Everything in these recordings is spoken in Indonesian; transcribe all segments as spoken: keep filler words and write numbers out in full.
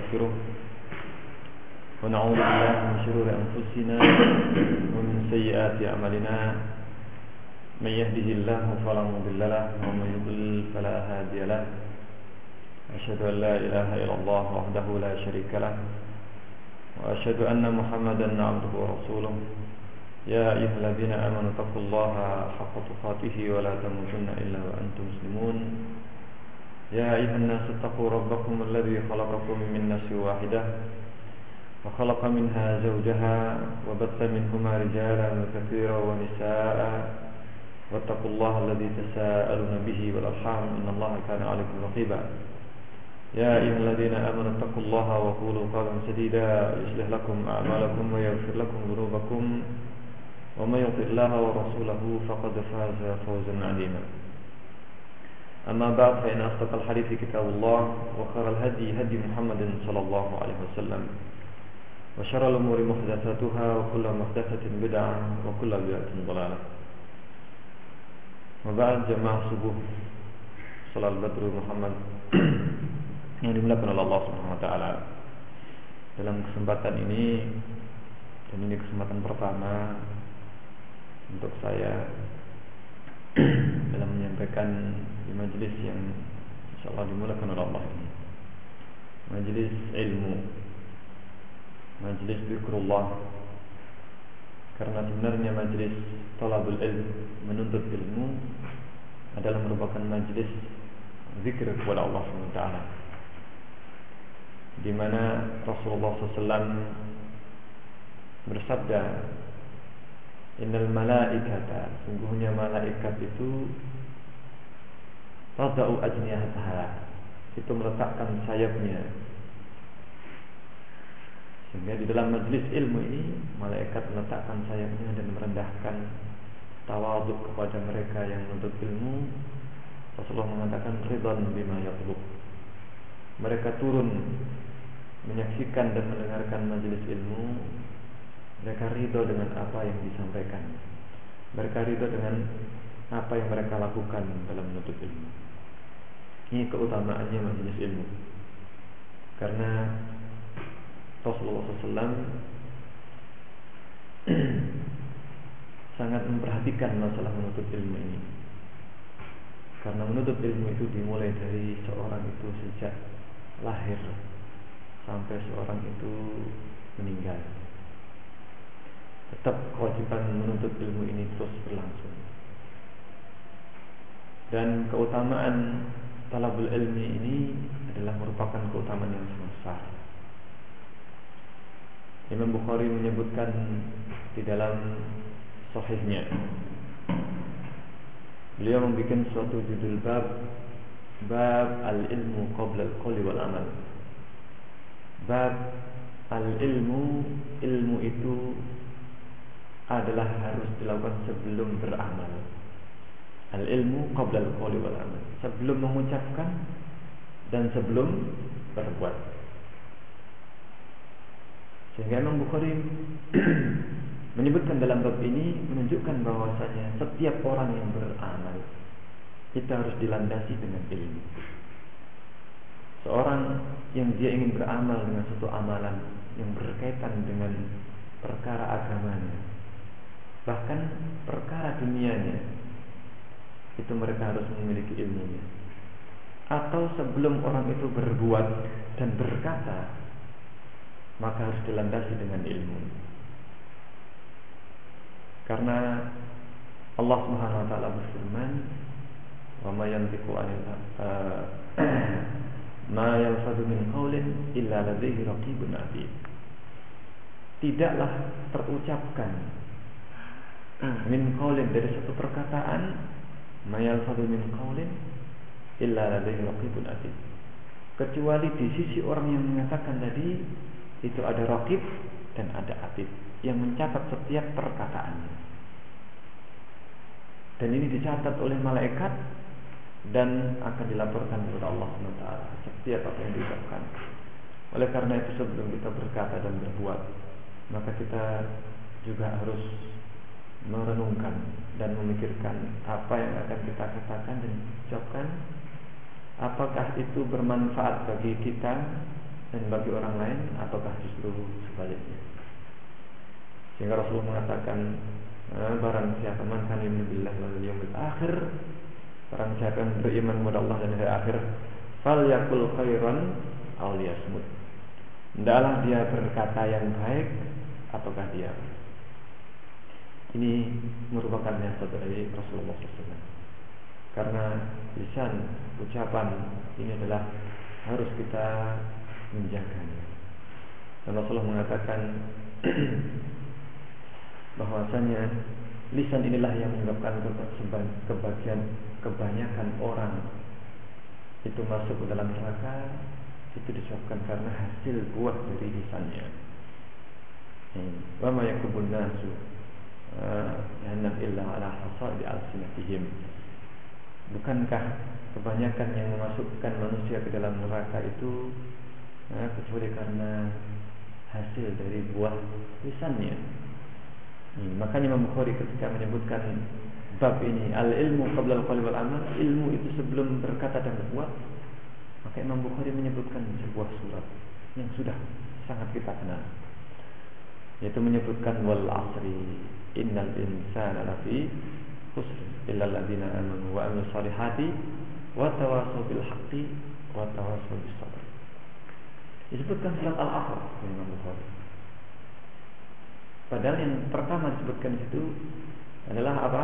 ونستغفره ونعوذ بالله من شرور أنفسنا ومن سيئات أعمالنا من يهده الله فلا مضل له ومن يضلل فلا هادي له أشهد أن لا إله إلا الله وحده لا شريك له وأشهد أن محمدا عبده ورسوله يا أيها الذين آمنوا اتقوا الله حق تقاته ولا تموتن إلا وأنتم مسلمون يا أيها الناس اتقوا ربكم الذي خلقكم من نفس واحدة وخلق منها زوجها وبث منهما رجالا كثيرا ونساء واتقوا الله الذي تساءلون به والأرحام إن الله كان عليكم رقيبا يا أيها الذين آمنوا اتقوا الله وقولوا قولا سديدا يصلح لكم أعمالكم ويغفر لكم ذنوبكم ومن يطع الله ورسوله فقد فاز فوزا عظيما أما بعد فإن أصدق الحديث كتاب الله وخير الهدي هدي محمد صلى الله عليه وسلم وشر الأمور محدثاتها وكل محدثة بدعة وكل بدعة ضلالة وبعد جماعة subuh salat Badrul Muhammad yang dimuliakan oleh Allah Subhanahu wa taala. Dalam kesempatan ini, dan ini kesempatan pertama untuk saya dalam menyampaikan di majelis yang insyaallah dimuliakan oleh Allah ini. Majelis ilmu, majelis zikrullah. Karena sebenarnya majelis talabul ilm, menuntut ilmu adalah merupakan majelis zikir kepada Allah Subhanahu wa taala, di mana Rasulullah sallallahu alaihi wasallam bersabda, innal malaikata, sungguhnya malaikat itu tadau ajnihataha, itu meletakkan sayapnya. Sehingga di dalam majelis ilmu ini malaikat meletakkan sayapnya dan merendahkan tawaduk kepada mereka yang menuntut ilmu. Rasulullah mengatakan ridwan bima yatlub, mereka turun menyaksikan dan mendengarkan majelis ilmu. Mereka ridho dengan apa yang disampaikan, mereka ridho dengan apa yang mereka lakukan dalam menuntut ilmu. Ini keutamaannya majelis ilmu. Karena Rasulullah sallallahu alaihi wasallam sangat memperhatikan masalah menuntut ilmu ini. Karena menuntut ilmu itu dimulai dari seorang itu sejak lahir sampai seorang itu meninggal. Tetap kewajiban menuntut ilmu ini terus berlangsung. Dan keutamaan talabul ilmi ini adalah merupakan keutamaan yang sangat besar. Imam Bukhari menyebutkan di dalam sahihnya, beliau membuat suatu judul bab, bab al-ilmu qabla al-qawli wal amal. Bab al-ilmu, ilmu itu adalah harus dilakukan sebelum beramal. Al-ilmu qabla al-qawli wal amal, sebelum mengucapkan dan sebelum berbuat. Sehingga Imam Bukhari menyebutkan dalam bab ini menunjukkan bahwasanya setiap orang yang beramal kita harus dilandasi dengan ilmu. Seorang yang dia ingin beramal dengan suatu amalan yang berkaitan dengan perkara agamanya, bahkan perkara dunianya, itu mereka harus memiliki ilmunya. Atau sebelum orang itu berbuat dan berkata, maka harus dilandasi dengan ilmu. Karena Allah Subhanahu wa taala berfirman, "Wa ma yantiqu 'anil ma yalfadhu min qawlin illa ladayhi raqibun 'atid." Tidaklah terucapkan min qawlin, dari satu perkataan, ma yalfadhu min qawlin illa ladayhi raqibun 'atid, kecuali di sisi orang yang mengatakan tadi itu ada raqib dan ada atid yang mencatat setiap perkataannya. Dan ini dicatat oleh malaikat dan akan dilaporkan kepada Allah subhanahu wa taala setiap apa yang diucapkan. Oleh karena itu sebelum kita berkata dan berbuat, maka kita juga harus merenungkan dan memikirkan apa yang akan kita katakan dan ucapkan. Apakah itu bermanfaat bagi kita dan bagi orang lain, ataukah justru sebaliknya? Sehingga Rasulullah mengatakan, barang siapa man kana yu'minu billahi wal yawmil akhir, barang siapa yang beriman kepada Allah dan hari akhir, falyaqul khairan aw liyasmut. Hendaklah dia berkata yang baik ataukah diam. Ini merupakan nasihat dari Rasulullah shallallahu alaihi wasallam. Karena lisan, ucapan ini adalah harus kita menjaganya. Dan Rasulullah mengatakan bahwasanya lisan inilah yang menyebabkan kebagian kebanyakan orang itu masuk ke dalam neraka, itu disebabkan karena hasil buah dari lisannya. Wa ma yakubun nasu jahannam illa ala hasadi alsinatihim. Bukankah kebanyakan yang memasukkan manusia ke dalam neraka itu nah, kecuali karena hasil dari buah lisannya. Hmm, makanya Imam Bukhari ketika menyebutkan bab ini, al-ilmu qabla al-qauli wal amal, ilmu itu sebelum berkata dan berbuat, maka Imam Bukhari menyebutkan sebuah surat yang sudah sangat kita kenal, yaitu menyebutkan wal asri innal insana lafi khusr illa alladziina aamanu wa 'amilus shalihati wa tawassaw bil haqqi wa tawassaw bis sabr. Disebutkan surat Al-Asr oleh Imam Bukhari. Padahal yang pertama disebutkan itu adalah apa?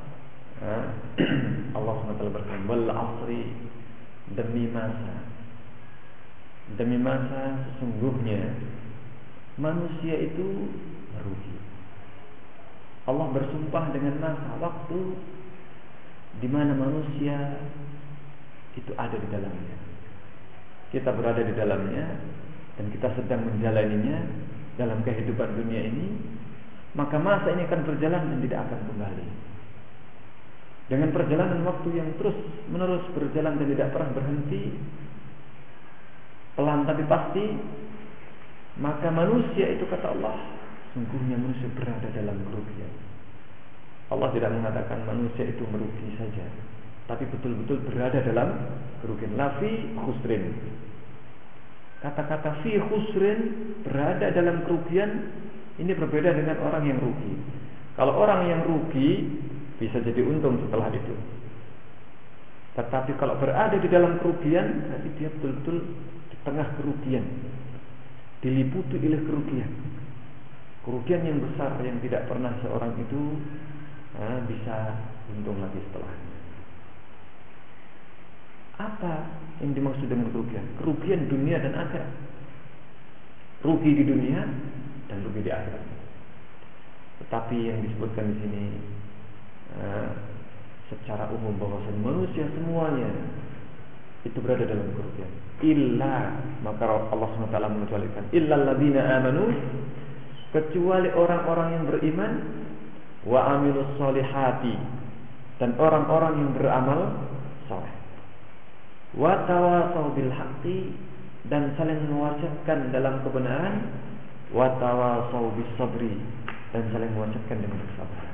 Allah subhanahu wa taala berfirman, wal asri, demi masa, demi masa sesungguhnya manusia itu merugi. Allah bersumpah dengan masa waktu di mana manusia itu ada di dalamnya. Kita berada di dalamnya dan kita sedang menjalaninya dalam kehidupan dunia ini, maka masa ini akan berjalan dan tidak akan kembali. Dengan perjalanan waktu yang terus menerus berjalan dan tidak pernah berhenti, pelan tapi pasti, maka manusia itu, kata Allah, sungguhnya manusia berada dalam kerugian. Allah tidak mengatakan manusia itu merugi saja, tapi betul-betul berada dalam kerugian. Lafi khusrin. Kata-kata fi khusrin, berada dalam kerugian, ini berbeda dengan orang yang rugi. Kalau orang yang rugi bisa jadi untung setelah itu. Tetapi kalau berada di dalam kerugian, berarti dia betul-betul di tengah kerugian, diliputi oleh kerugian. Kerugian yang besar yang tidak pernah seorang itu nah, bisa untung lagi setelahnya. Apa yang dimaksud dengan kerugian? Kerugian dunia dan akhirat. Rugi di dunia dan rugi di akhirat. Tetapi yang disebutkan di sini uh, secara umum bahwa manusia semuanya itu berada dalam kerugian. Illa, maka Allah subhanahu wa taala mengecualikan, illal ladzina amanu, kecuali orang-orang yang beriman, wa amilus sholihati, dan orang-orang yang beramal saleh, wa tawassaw bil haqqi, dan saling mewasiatkan dalam kebenaran, wa tawassaw bis sabri, dan saling mewasiatkan dengan kesabaran.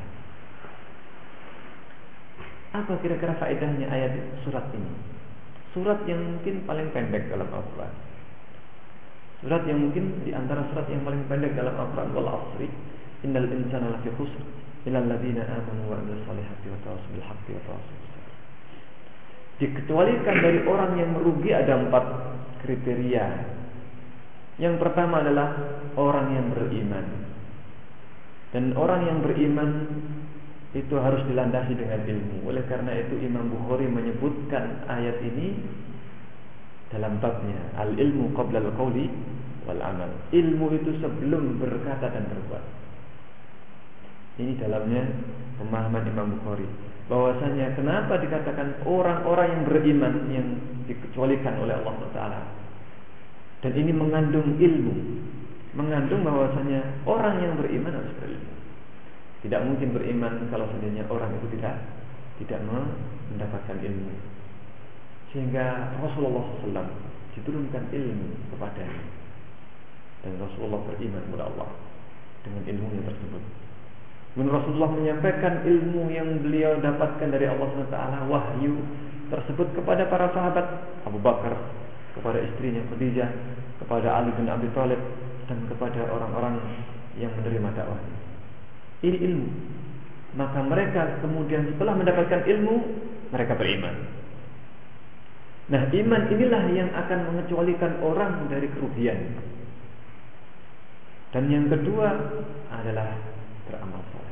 Apa kira-kira faedahnya ayat surat ini? Surat yang mungkin paling pendek dalam Al-Quran, surat yang mungkin di antara surat yang paling pendek dalam Al-Quran. Wal asri innal insana lafi khusr illal ladzina amanu wa 'amilus shalihati wa tawassaw bil haqqi wa tawassaw bis sabr. Dikecualikan dari orang yang merugi ada empat kriteria. Yang pertama adalah orang yang beriman. Dan orang yang beriman itu harus dilandasi dengan ilmu. Oleh karena itu Imam Bukhari menyebutkan ayat ini dalam babnya al-ilmu qabla al-qawli wal amal. Ilmu itu sebelum berkata dan berbuat. Ini dalamnya pemahaman Imam Bukhari, bahwasanya kenapa dikatakan orang-orang yang beriman yang dikecualikan oleh Allah Taala. Dan ini mengandung ilmu, mengandung bahwasanya orang yang beriman harus berilmu. Tidak mungkin beriman kalau seandainya orang itu tidak tidak mendapatkan ilmu. Sehingga Rasulullah shallallahu alaihi wasallam diturunkan ilmu kepadanya, dan Rasulullah beriman kepada Allah dengan ilmunya tersebut. Dan Rasulullah menyampaikan ilmu yang beliau dapatkan dari Allah subhanahu wa taala, wahyu tersebut kepada para sahabat, Abu Bakar kepada istrinya Khadijah, kepada Ali bin Abi Thalib dan kepada orang-orang yang menerima dakwah. Ini ilmu. Maka mereka kemudian setelah mendapatkan ilmu, mereka beriman. Nah, iman inilah yang akan mengecualikan orang dari kerugian. Dan yang kedua adalah beramal saleh.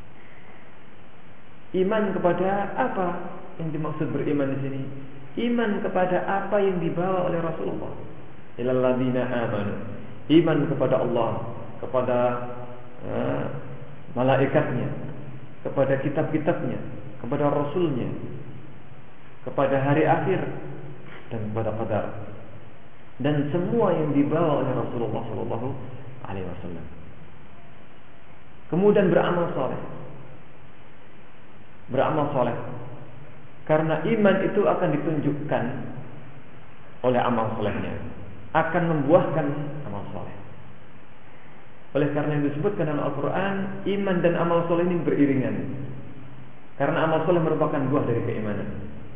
Iman kepada apa yang dimaksud beriman di sini? Iman kepada apa yang dibawa oleh Rasulullah. Ilal ladzina amanu. Iman kepada Allah, kepada uh, malaikatnya, kepada kitab-kitabnya, kepada Rasulnya, kepada hari akhir, dan kepada qadar, dan semua yang dibawa oleh Rasulullah Sallallahu Alaihi Wasallam. Kemudian beramal soleh, beramal soleh, karena iman itu akan ditunjukkan oleh amal solehnya, akan membuahkan amal soleh. Oleh karena yang disebutkan dalam Al-Quran, iman dan amal soleh ini beriringan, karena amal soleh merupakan buah dari keimanan.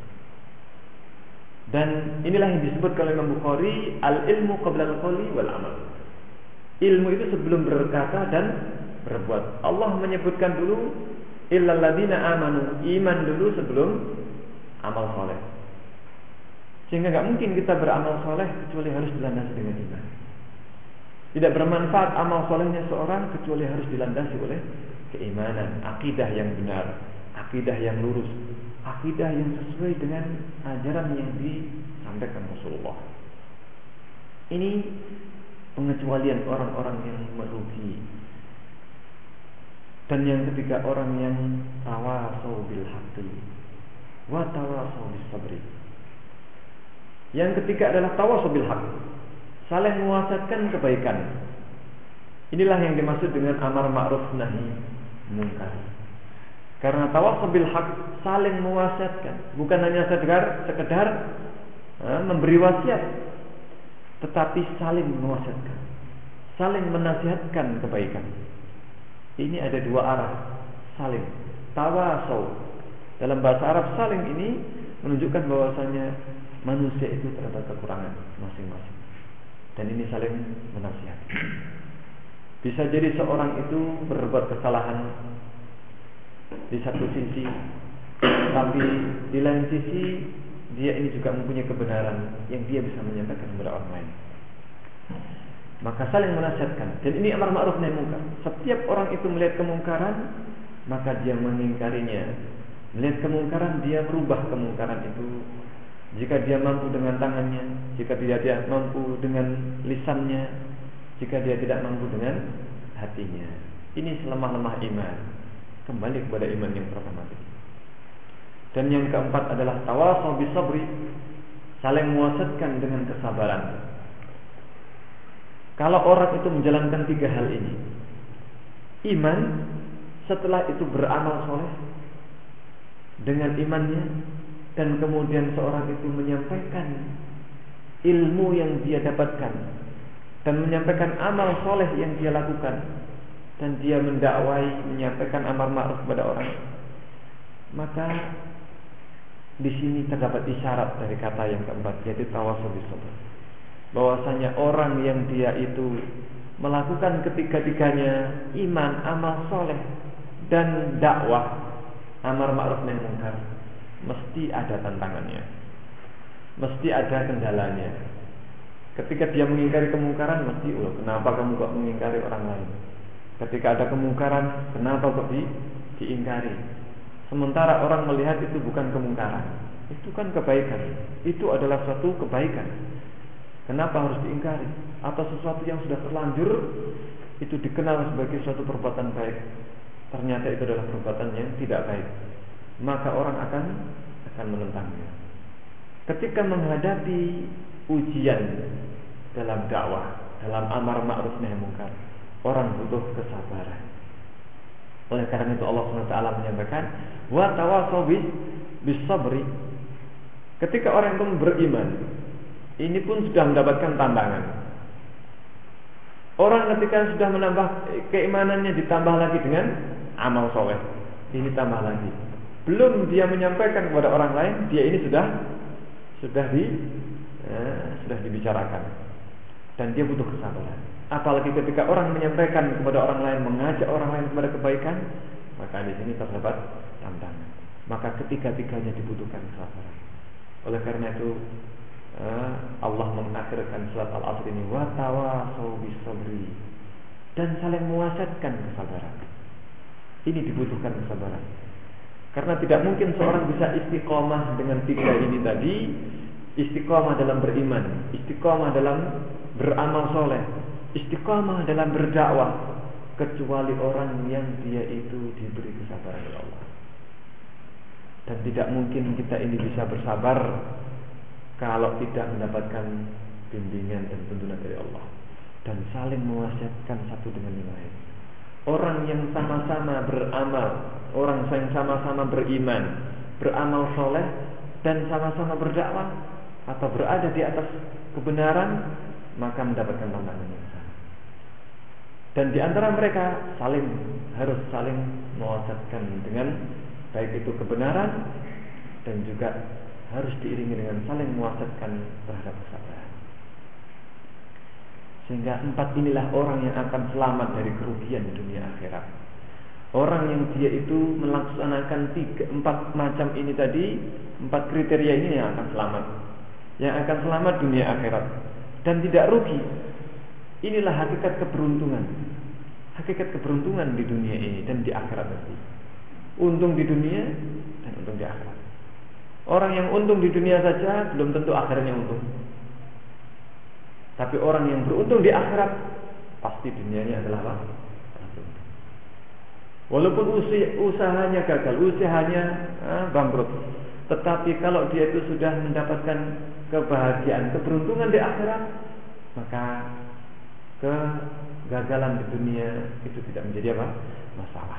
Dan inilah yang disebutkan oleh Imam Bukhari, al-ilmu qabla al-qawli wal amal. Ilmu itu sebelum berkata dan berbuat. Allah menyebutkan dulu illal ladzina amanu, iman dulu sebelum amal soleh. Sehingga enggak mungkin kita beramal soleh kecuali harus dilandasi dengan iman. Tidak bermanfaat amal solehnya seorang kecuali harus dilandasi oleh keimanan, akidah yang benar, akidah yang lurus, akidah yang sesuai dengan ajaran yang disampaikan Rasulullah. Ini pengecualian orang-orang yang merugi. Dan yang ketiga, orang yang tawasau bil haqqi wa tawasau bis sabri. Yang ketiga adalah tawasau bil haqq, saling mewasiatkan kebaikan. Inilah yang dimaksud dengan amar ma'ruf nahi munkar. Karena tawasau bil haqq, saling mewasiatkan, bukan hanya sekedar sekedar eh, memberi wasiat, tetapi saling mewasiatkan, saling menasihatkan kebaikan. Ini ada dua arah, saling tawasau. Dalam bahasa Arab, saling ini menunjukkan bahwasanya manusia itu terdapat kekurangan masing-masing, dan ini saling menasihati. Bisa jadi seorang itu berbuat kesalahan di satu sisi, tapi di lain sisi dia ini juga mempunyai kebenaran yang dia bisa menyampaikan kepada orang lain. Maka saling menasihatkan. Dan ini amar ma'ruf nahi munkar. Setiap orang itu melihat kemungkaran, maka dia mengingkarinya. Melihat kemungkaran, dia merubah kemungkaran itu. Jika dia mampu dengan tangannya, jika tidak dia mampu dengan lisannya, jika dia tidak mampu dengan hatinya. Ini selemah-lemah iman. Kembali kepada iman yang pertama tadi. Dan yang keempat adalah tawasau bis sabri, saling mewasiatkan dengan kesabaran. Kalau orang itu menjalankan tiga hal ini, iman, setelah itu beramal soleh dengan imannya, dan kemudian seorang itu menyampaikan ilmu yang dia dapatkan dan menyampaikan amal soleh yang dia lakukan, dan dia mendakwai, menyampaikan amar ma'ruf kepada orang, maka di sini terdapat isyarat dari kata yang keempat, yaitu tawasau bis sabr. Bahwasanya orang yang dia itu melakukan ketiga-tiganya, iman, amal soleh, dan dakwah, amar ma'ruf nahi munkar, mesti ada tantangannya, mesti ada kendalanya. Ketika dia mengingkari kemungkaran, mesti, oh, kenapa kamu kok mengingkari orang lain? Ketika ada kemungkaran, kenapa kok di, diingkari? Sementara orang melihat itu bukan kemungkaran, itu kan kebaikan, itu adalah suatu kebaikan. Kenapa harus diingkari? Atau sesuatu yang sudah terlanjur itu dikenal sebagai suatu perbuatan baik, ternyata itu adalah perbuatan yang tidak baik, maka orang akan akan menentangnya. Ketika menghadapi ujian dalam dakwah, dalam amar ma'ruf nahi munkar, orang butuh kesabaran. Oleh karena itu Allah subhanahu wa taala menyampaikan wa tawasau bis sabri. Ketika orang itu beriman, ini pun sudah mendapatkan tantangan. Orang ketika sudah menambah keimanannya, ditambah lagi dengan amal soleh, ini tambah lagi. Belum dia menyampaikan kepada orang lain, dia ini sudah sudah di eh, sudah dibicarakan. dan dia butuh kesabaran. Apalagi ketika orang menyampaikan kepada orang lain, mengajak orang lain kepada kebaikan, maka di sini terdapat tantangan. Maka ketiga-tiganya dibutuhkan kesabaran. Oleh karena itu Allah mengakhirkan surat Al-Asr ini, wa tawasau bis sabri, dan saling mewasiatkan kesabaran. Ini dibutuhkan kesabaran. Karena tidak mungkin seorang bisa istiqomah dengan tiga ini tadi, istiqomah dalam beriman, istiqomah dalam beramal soleh, istiqomah dalam berdakwah, kecuali orang yang dia itu diberi kesabaran oleh Allah. Dan tidak mungkin kita ini bisa bersabar kalau tidak mendapatkan bimbingan dan tuntunan dari Allah, dan saling mewasiatkan satu dengan yang lain. Orang yang sama-sama beramal, orang yang sama-sama beriman, beramal soleh, dan sama-sama berdakwah atau berada di atas kebenaran, maka mendapatkan tantangan yang sama. Dan di antara mereka saling harus saling mewasiatkan dengan baik itu kebenaran, dan juga harus diiringi dengan saling mewasiatkan terhadap kesabaran. Sehingga empat inilah orang yang akan selamat dari kerugian dunia akhirat. Orang yang dia itu melaksanakan tiga, empat macam ini tadi, empat kriteria ini yang akan selamat, yang akan selamat dunia akhirat dan tidak rugi. Inilah hakikat keberuntungan, hakikat keberuntungan di dunia ini dan di akhirat nanti. Untung di dunia dan untung di akhirat. Orang yang untung di dunia saja belum tentu akhirnya untung. Tapi orang yang beruntung di akhirat pasti dunianya adalah apa? Walaupun usahanya gagal, usahanya eh, bangkrut, tetapi kalau dia itu sudah mendapatkan kebahagiaan, keberuntungan di akhirat, maka kegagalan di dunia itu tidak menjadi apa? Masalah.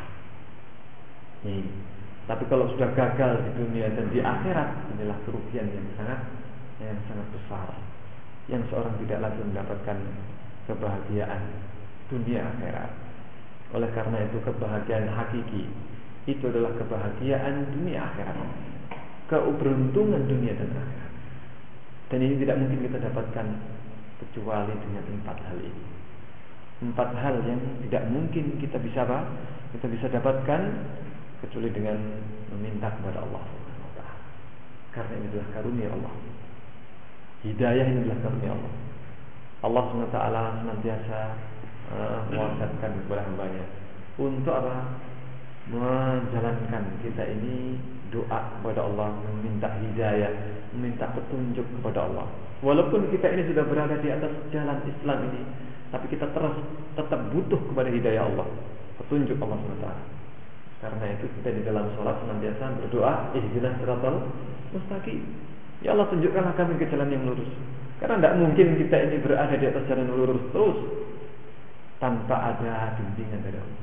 Nih. Tapi kalau sudah gagal di dunia dan di akhirat, inilah kerugian yang sangat yang sangat besar, yang seorang tidak lagi mendapatkan kebahagiaan dunia akhirat. Oleh karena itu kebahagiaan hakiki itu adalah kebahagiaan dunia akhirat, keberuntungan dunia dan akhirat. Dan ini tidak mungkin kita dapatkan kecuali dengan empat hal ini. Empat hal yang tidak mungkin kita bisa apa? Kita bisa dapatkan kecuali dengan meminta kepada Allah Subhanahu wa taala. Karena ini adalah karunia Allah. Hidayah ini adalah karunia Allah. Allah Subhanahu wa taala senantiasa uh, mewasiatkan kepada hamba-Nya untuk apa? Menjalankan kita ini doa kepada Allah, meminta hidayah, meminta petunjuk kepada Allah. Walaupun kita ini sudah berada di atas jalan Islam ini, tapi kita terus tetap butuh kepada hidayah Allah, petunjuk Allah Subhanahu wa taala. Karena itu kita di dalam sholat senantiasa berdoa, ihdinas siratal mustaqim. Ya Allah, tunjukkanlah kami ke jalan yang lurus. Karena tidak mungkin kita ini berada di atas jalan yang lurus terus tanpa ada bimbingan dari Allah.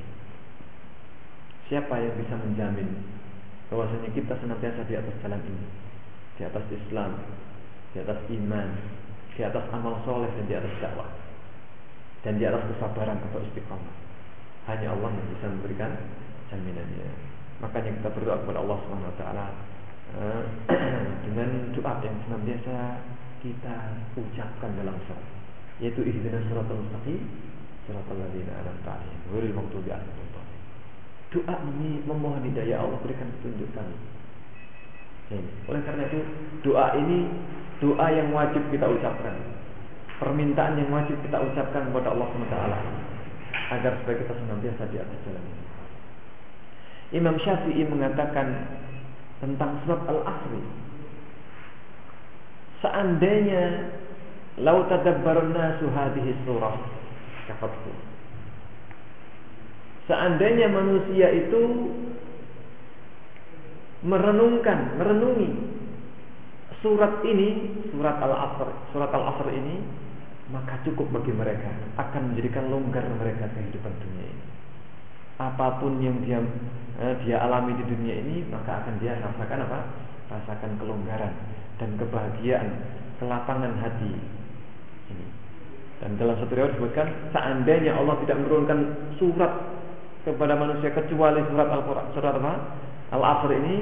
Siapa yang bisa menjamin bahwasanya kita senantiasa di atas jalan ini, di atas Islam, di atas iman, di atas amal soleh, dan di atas dakwah, dan di atas kesabaran atau istiqamah? Hanya Allah yang bisa memberikan jaminannya. Makanya kita berdoa kepada Allah Subhanahu wa taala uh, dengan doa yang senantiasa kita ucapkan dalam salat, yaitu ihdinas siratal mustaqim siratal ladzina an'amta 'alaihim ghairil maghdubi 'alaihim waladdallin. Doa ini memohon hidayah, Allah berikan petunjuk kami. Oleh karena itu doa ini doa yang wajib kita ucapkan, permintaan yang wajib kita ucapkan kepada Allah Subhanahu wa taala agar supaya kita senantiasa di atas jalan ini. Imam Syafi'i mengatakan tentang surat Al-Asr, seandainya lau tadabbarun nasu hadhihi surah kafattu, seandainya manusia itu merenungkan, merenungi surat ini, surat Al-Asr, surat Al-Asr ini, maka cukup bagi mereka, akan menjadikan longgar mereka kehidupan dunia ini. Apapun yang dia eh, dia alami di dunia ini, maka akan dia rasakan apa? Rasakan kelonggaran dan kebahagiaan, kelapangan hati ini. Dan dalam satu riwayat disebutkan, seandainya Allah tidak menurunkan surat kepada manusia kecuali surat Al-Quran, surat apa? Al-Asr ini,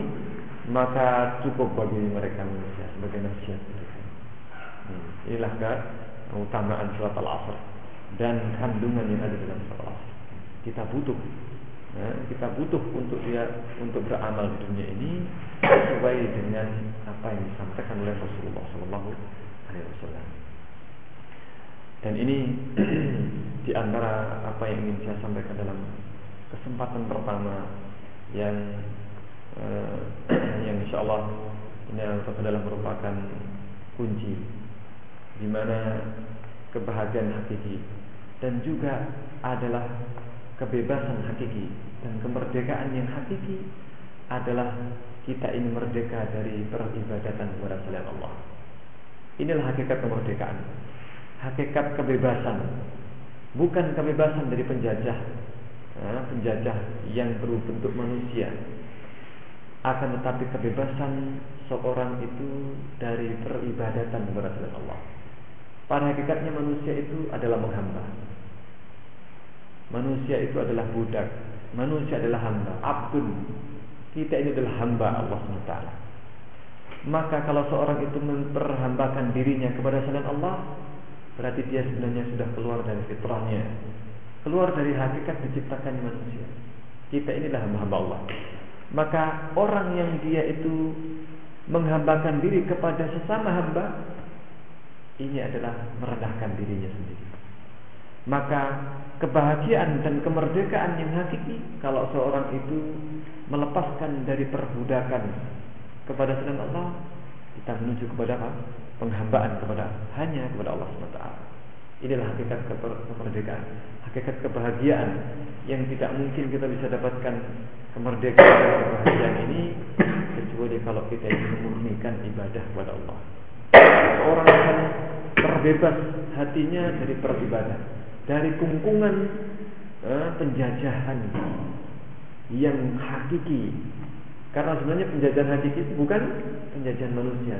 maka cukup bagi mereka manusia sebagai nasihat mereka. Hmm. Inilah keutamaan surat Al-Asr dan kandungan yang ada dalam surat Al-Asr. Kita butuh, ya, kita butuh untuk dia untuk beramal di dunia ini sesuai dengan apa yang disampaikan oleh Rasulullah Sallallahu Alaihi Wasallam. Dan ini di antara apa yang ingin saya sampaikan dalam kesempatan pertama yang eh, yang insya Allah ini adalah merupakan kunci di mana kebahagiaan hakiki dan juga adalah kebebasan hakiki dan kemerdekaan yang hakiki adalah kita ini merdeka dari peribadatan kepada selain Allah. Inilah hakikat kemerdekaan, hakikat kebebasan, bukan kebebasan dari penjajah, nah, penjajah yang berbentuk manusia, akan tetapi kebebasan seorang itu dari peribadatan kepada selain Allah. Pada hakikatnya manusia itu adalah menghamba. Manusia itu adalah budak. Manusia adalah hamba, abdun. Kita ini adalah hamba Allah subhanahu wa taala. Maka kalau seorang itu memperhambakan dirinya kepada selain Allah, berarti dia sebenarnya sudah keluar dari fitrahnya, keluar dari hakikat diciptakan manusia. Kita inilah hamba-hamba Allah. Maka orang yang dia itu menghambakan diri kepada sesama hamba, ini adalah merendahkan dirinya sendiri. Maka kebahagiaan dan kemerdekaan yang hakiki kalau seorang itu melepaskan dari perbudakan kepada selain Allah, kita menuju kepada apa? Penghambaan kepada hanya kepada Allah subhanahu wa taala. Inilah hakikat kemerdekaan, hakikat kebahagiaan yang tidak mungkin kita bisa dapatkan kemerdekaan dan kebahagiaan ini kecuali kalau kita ingin memurnikan ibadah kepada Allah. Seorang akan terbebas hatinya dari peribadah, dari kungkungan eh, penjajahan yang hakiki. Karena sebenarnya penjajahan hakiki itu bukan penjajahan manusia.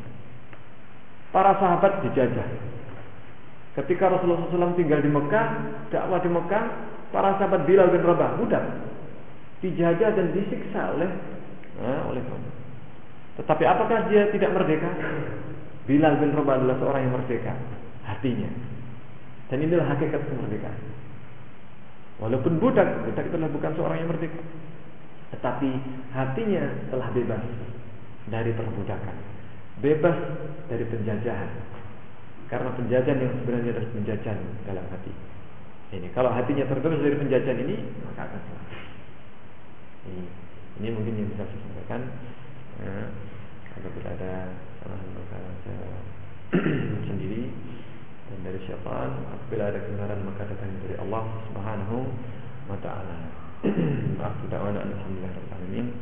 Para sahabat dijajah. Ketika Rasulullah shallallahu alaihi wasallam tinggal di Mekah, dakwah di Mekah, para sahabat Bilal bin Rabah budak, dijajah dan disiksa oleh eh, oleh kaum. Tetapi apakah dia tidak merdeka? Bilal bin Rabah adalah seorang yang merdeka hatinya. Dan inilah hakikat kemerdekaan. Walaupun budak, budak itu adalah bukan seorang yang merdeka, tetapi hatinya telah bebas dari perbudakan, bebas dari penjajahan. Karena penjajahan yang sebenarnya adalah penjajahan dalam hati. Ini kalau hatinya terbebas dari penjajahan ini, maka akan selamat. Ini, ini mungkin yang bisa saya sampaikan. Nah, kalau tidak ada kesalahan saya sendiri dan dari syaitan, apabila ada kebenaran maka datang dari Allah Subhanahu wa taala. Alhamdulillah, alhamdulillah rabbil alamin.